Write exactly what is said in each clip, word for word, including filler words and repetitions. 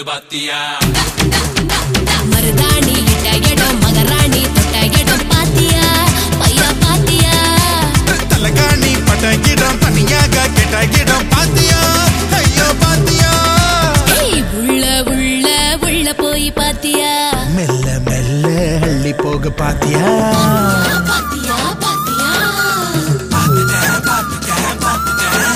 பாத்தியா மருதாணி இட்ட இடம் மகராணி தொட்ட இடம் பாத்தியா பையா பாத்தியா தலகாணி பட்ட இடம் தனியாக கெட்ட இடம் பாத்தியா ஐயோ பாத்தியா உள்ள உள்ள உள்ள போய் பாத்தியா மெல்ல மெல்ல அள்ளி போக பாத்தியா பாத்தியா பாத்தியா பாத்துட்டேன் பாத்துட்டேன் பாத்துட்டேன்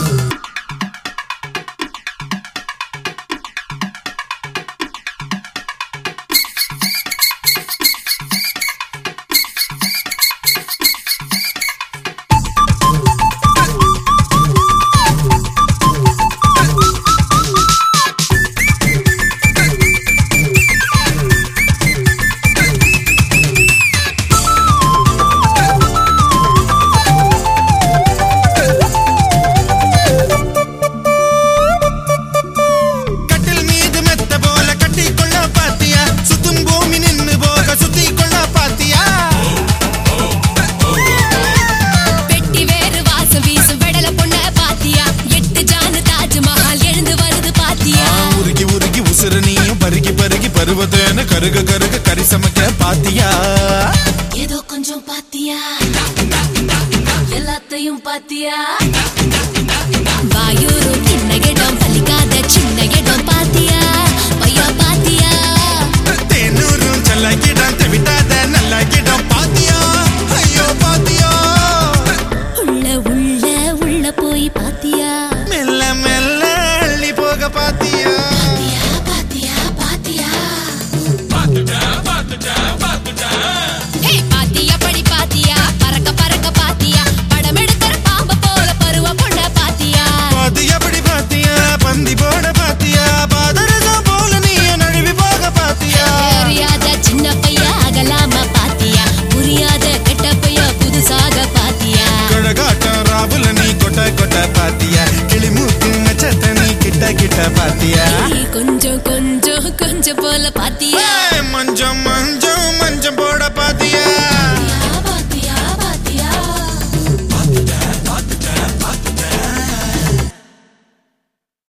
பருவதேன கருக கருக கறி சமைக்க பாத்தியா ஏதோ கொஞ்சம் பாத்தியா எல்லாத்தையும் பாத்தியா வாயூரு சின்ன இடம் பலிக்காத சின்ன இடம் பாத்தியா பையா பாத்தியா தேனூரும் செல்ல இடம் தெவிட்டாத நல்ல இடம் பாத்தியா ஐயோ பாத்தியா உள்ள உள்ள உள்ள போய் பாத்தியா மெல்ல மெல்ல அள்ளி போக பாத்தியா கொஞ்சம் கொஞ்சம் கொஞ்சம் போல பாத்தியா